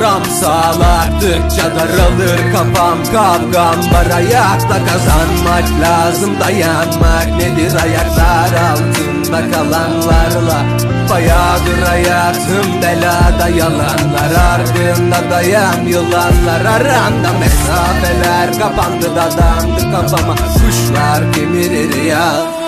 kavram sağlardıkça daralır kafam. Kavgam var, ayakta kazanmak lazım. Dayanmak nedir ayaklar altında kalanlarla? Bayağıdır hayatım belada, yalanlar ardında dayan yılanlar. Aramda mesafeler kapandı, dadandı kafama. Kuşlar kemirir ya,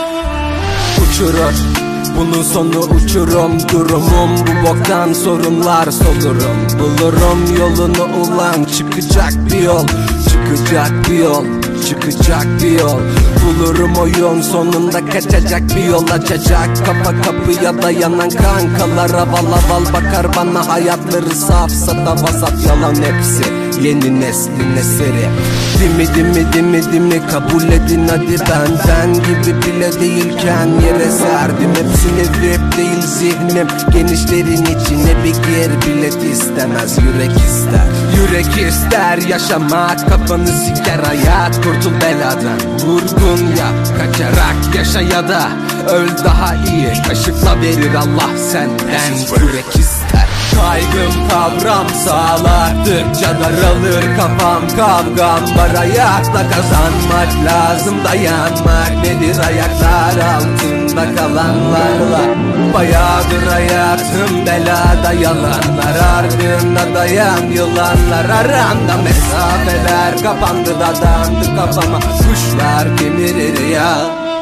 uçurur. Bunun sonu uçurum, durumum bu boktan sorunlar solurum. Bulurum yolunu ulan, çıkacak bir yol, çıkacak bir yol, çıkacak bir yol. Bulurum oyun sonunda, kaçacak bir yol açacak. Kafa kapıya dayanan kankalar aval aval bakar bana. Hayatları safsata vasat yalan hepsi, yeni neslin eseri. Dimi kabul edin hadi, ben gibi bile değilken yere serdim. Hepsini rap değil zihnim, genişlerin içine bir gir. Bilet istemez yürek ister, yürek ister yaşamak. Kafanı siker hayat, kurtul beladan. Vurgun ya, kaçarak yaşa ya da öl daha iyi. Kaşıkla verir Allah senden, yürek ister. Kaygım kavram sağlardıkça daralır kafam. Kavgam var, ayakta kazanmak lazım. Dayanmak nedir ayaklar altında kalanlarla? Bayağıdır hayatım belada, yalanlar ardında dayan yılanlar. Aramda mesafeler kapandı, dadandı kafama. Kuşlar kemirir ya.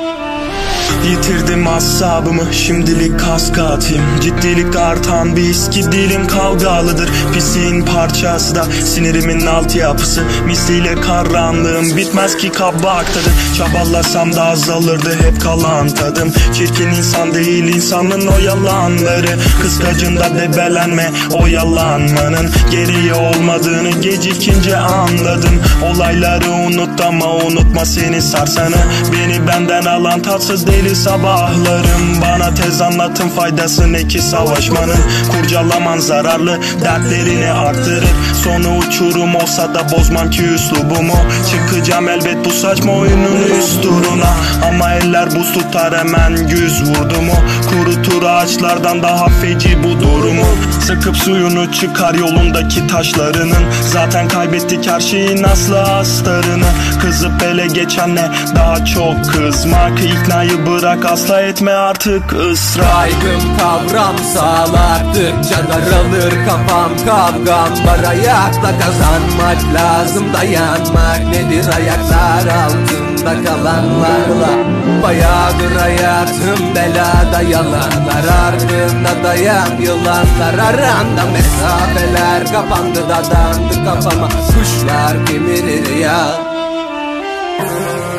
Yitirdim asabımı, şimdilik kaska atayım. Ciddilik artan bir his ki dilim kavgalıdır. Pisliğin parçası da sinirimin altyapısı. Misliyle karanlığım bitmez ki kabaktadır. Çabalasam da azalırdı hep kalan tadım. Çirkin insan değil insanın o yalanları. Kıskacında debelenme o yalanmanın gereği olmadığını gecikince anladım. Olayları unut ama unutma seni sarsanı. Beni benden alan tatsız deli sabahlarım. Bana tez anlatın faydası ne ki savaşmanın. Kurcalaman zararlı, dertlerini arttırır. Sonu uçurum olsa da bozmam ki üslubumu. Çıkacağım elbet bu saçma oyunun üst turuna. Ama eller buz tutar hemen güz vurdu mu. Kurutur ağaçlardan daha feci bu durumu. Sıkıp suyunu çıkar yolundaki taşlarının. Zaten kaybettik her şeyin aslı astarını. Kızıp ele geçenle daha çok kızmak. İknayı bırak, asla etme artık ısrar. Kaygım kavram sağlardıkça daralır kafam. Kavgam var, ayakta kazanmak lazım. Dayanmak nedir ayaklar altında kalanlarla? Bayağıdır hayatım belada, yalanlar ardında dayan yılanlar. Aramda mesafeler kapandı, dadandı kafama. Kuşlar kemirir ya.